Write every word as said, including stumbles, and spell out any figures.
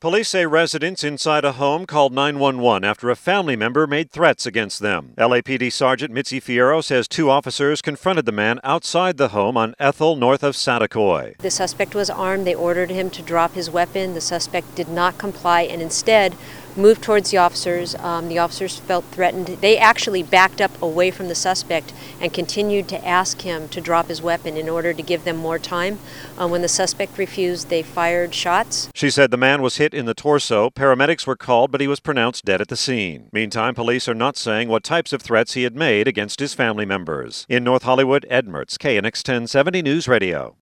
Police say residents inside a home called nine one one after a family member made threats against them. L A P D Sergeant Mitzi Fierro says two officers confronted the man outside the home on Ethel north of Saticoy. The suspect was armed. They ordered him to drop his weapon. The suspect did not comply and instead moved towards the officers. Um, the officers felt threatened. They actually backed up away from the suspect and continued to ask him to drop his weapon in order to give them more time. Um, when the suspect refused, they fired shots. She said the man was hit in the torso. Paramedics were called, but he was pronounced dead at the scene. Meantime, police are not saying what types of threats he had made against his family members. In North Hollywood, Ed Mertz, K N X ten seventy News Radio.